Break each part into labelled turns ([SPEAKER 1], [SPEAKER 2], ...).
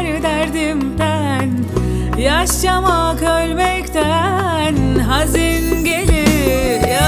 [SPEAKER 1] Sevinçler derdimden, yaşamak ölmekten hazin geliyor.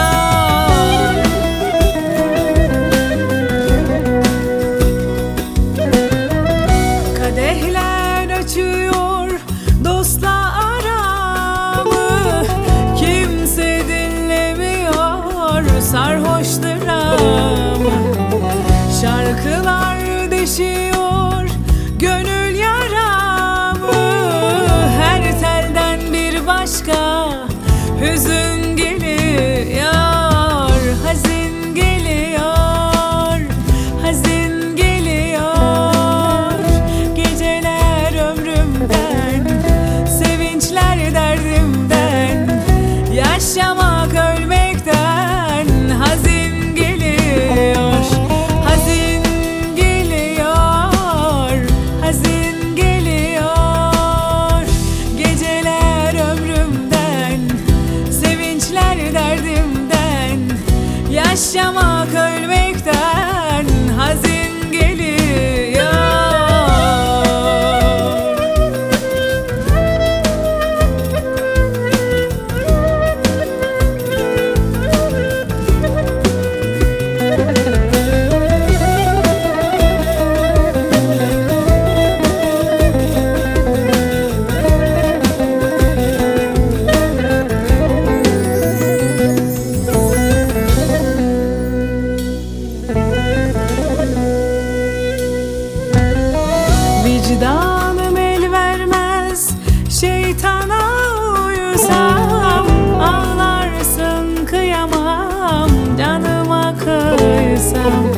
[SPEAKER 1] Kadehler açıyor dostla aramı, kimse dinlemiyor sarhoş dramı. Şarkılar deşiyor gönül yaramı, her telden bir başka hüzün geliyor. Hazin geliyor, hazin geliyor. Geceler ömrümden, sevinçler derdimden, yaşamak ölmekten hazin geliyor. Hazin geliyor, hazin geliyor. Geceler ömrümden, sevinçler derdimden, yaşamak ölmekten hazin geliyor. Vicdanım el vermez şeytana uysam, ağlarsın kıyamam canıma kıysam.